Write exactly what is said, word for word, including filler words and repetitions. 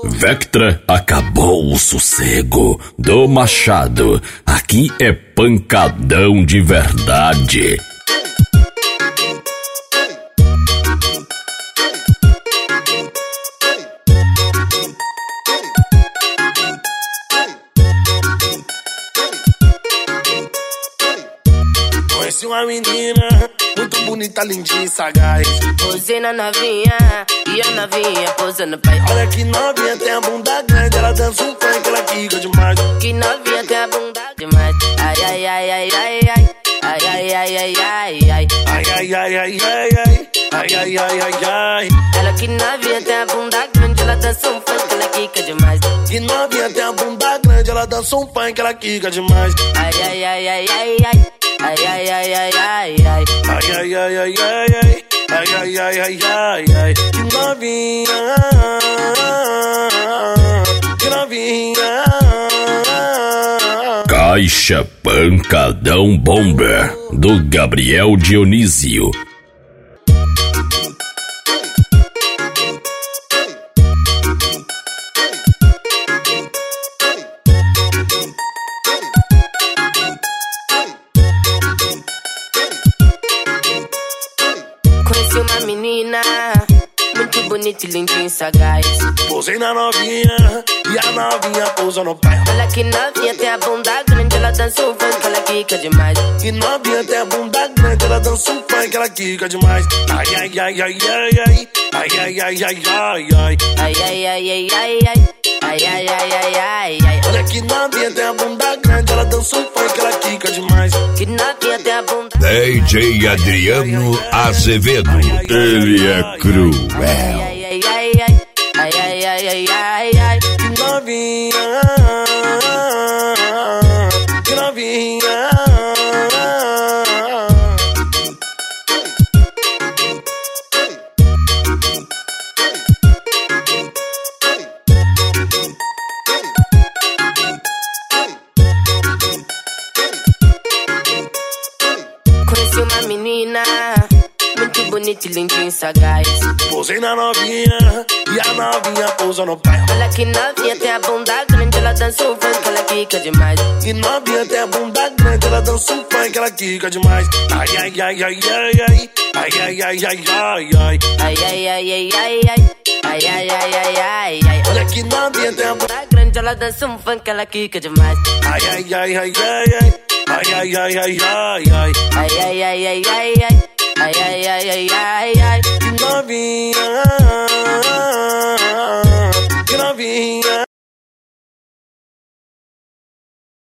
Vectra, acabou o sossego do Machado. Aqui é pancadão de verdade. Conheci uma menina muito bonita, lindinha e sagaz. Posei na novinha e a novinha posando pai. Olha que novinha tem a bunda grande, ela dança um funk, ela quica demais. Que novinha tem a bunda demais. Ai, ai, ai, ai, ai, ai. Ai, ai, ai, ai, ai, ai. Ai, ai, ai, ai, ai, ai. Ai, ai, ai, ai, ai. Ela que novinha tem a bunda grande, ela dança um funk, ela quica demais. Que novinha tem a bunda grande, ela dança um funk, ela quica demais. Ai, ai, ai, ai, ai, ai. Ai, ai, ai, ai, ai, ai. Ai, ai, ai, ai, ai, ai. Ai, ai, ai, ai, ai, ai. Que novinha. Que novinha. Caixa Pancadão Bomber, do Gabriel Dionísio. Conheci uma menina muito bonita e lindinha e sagaz. Posei na novinha e a novinha pousa no pé. Olha que novinha tem a bunda grande, ela dança um funk, ela quica demais. Que novinha tem a bunda grande, ela dança um funk, ela quica demais. Ai, ai, ai, ai, ai, ai. Ai, ai, ai, ai, ai, ai. Ai, ai, ai, ai, ai, ai. Ai, ai, ai, ai, ai, ai. Olha que novinha tem a bunda grande, ela dança um funk, ela quica demais. Que novinha tem a bunda. D J Adriano Azevedo, ele é cruel. Ai, ai, ai, ai. Ai, ai, ai, ai, ai, ai. Que novinha. Que novinha. Conheci uma menina muito bonita e lindinha e sagaz. Posei na novinha e a novinha pousa no pé. Olha que novinha tem a bunda grande, ela dança um funk, ela quica demais. Que novinha tem a bunda grande, ela dança um funk, ela quica demais. Ai, ai, ai, ai, ai, ai. Ai, ai, ai, ai, ai, ai. Ai, ai, ai, ai, ai, ai. Ai, ai, ai, ai, ai, ai. Olha que novinha tem a bunda Bunda grande, ela dança um funk, ela quica demais. ai, ai, ai, ai, ai, ai. Ai, ai, ai, ai, ai, ai. Ai, ai, ai, ai, ai, ai. Ai, ai, ai, ai, ai, ai. Que novinha. Que novinha.